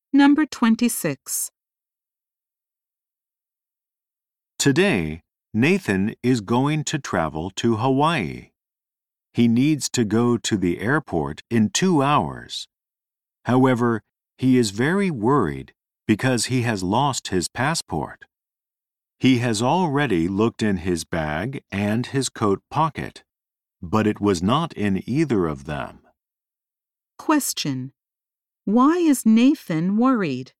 Number 26. Today, Nathan is going to travel to Hawaii. He needs to go to the airport in 2 hours. However, he is very worried because he has lost his passport. He has already looked in his bag and his coat pocket, but it was not in either of them. Question. Why is Nathan worried?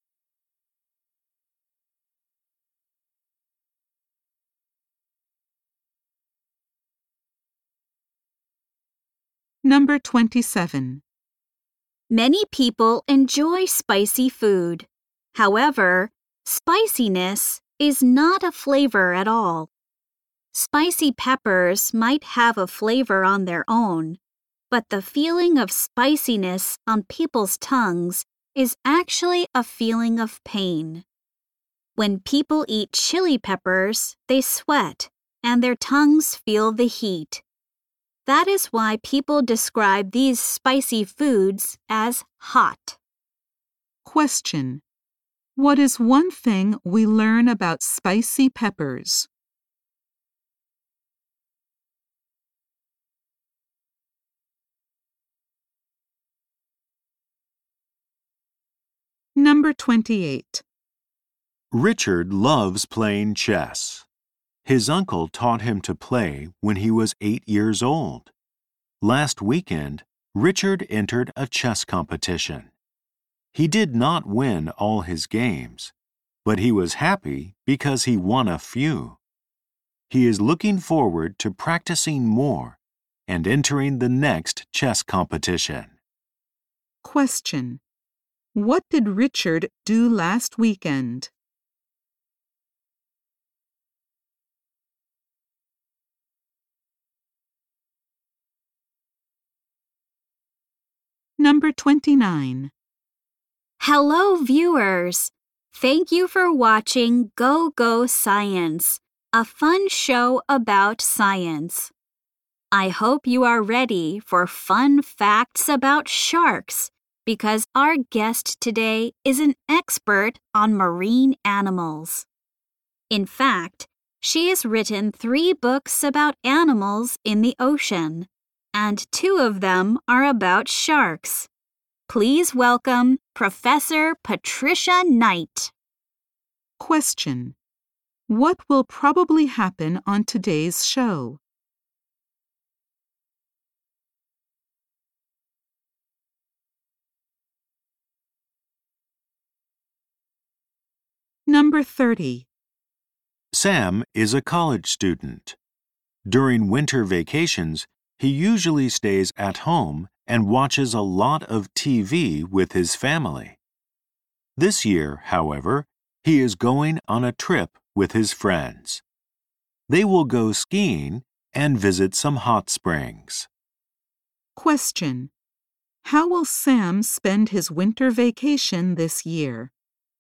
Number 27. Many people enjoy spicy food. However, spiciness is not a flavor at all. Spicy peppers might have a flavor on their own, but the feeling of spiciness on people's tongues is actually a feeling of pain. When people eat chili peppers, they sweat, and their tongues feel the heat. That is why people describe these spicy foods as hot. Question. What is one thing we learn about spicy peppers? Number 28. Richard loves playing chess. His uncle taught him to play when he was 8 years old. Last weekend, Richard entered a chess competition. He did not win all his games, but he was happy because he won a few. He is looking forward to practicing more and entering the next chess competition. Question. What did Richard do last weekend? Number 29. Hello, viewers! Thank you for watching Go Go Science, a fun show about science. I hope you are ready for fun facts about sharks, because our guest today is an expert on marine animals. In fact, she has written 3 books about animals in the ocean, and 2 of them are about sharks. Please welcome Professor Patricia Knight. Question. What will probably happen on today's show? Number 30. Sam is a college student. During winter vacations, he usually stays at home and watches a lot of TV with his family. This year, however, he is going on a trip with his friends. They will go skiing and visit some hot springs. Question. How will Sam spend his winter vacation this year?